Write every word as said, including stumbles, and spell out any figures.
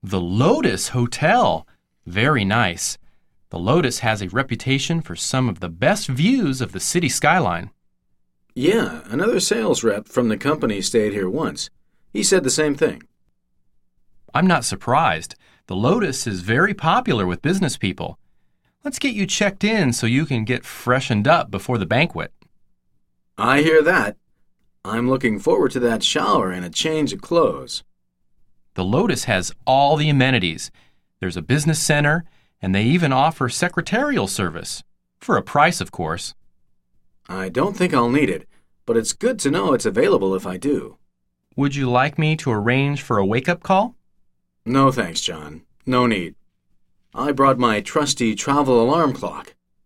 The Lotus Hotel. Very nice. The Lotus has a reputation for some of the best views of the city skyline. Yeah, another sales rep from the company stayed here once. He said the same thing. I'm not surprised. The Lotus is very popular with business people. Let's get you checked in so you can get freshened up before the banquet. I hear that. I'm looking forward to that shower and a change of clothes. The Lotus has all the amenities. There's a business center, and they even offer secretarial service. For a price, of course. I don't think I'll need it, but it's good to know it's available if I do. Would you like me to arrange for a wake-up call? No thanks, John. No need. I brought my trusty travel alarm clock.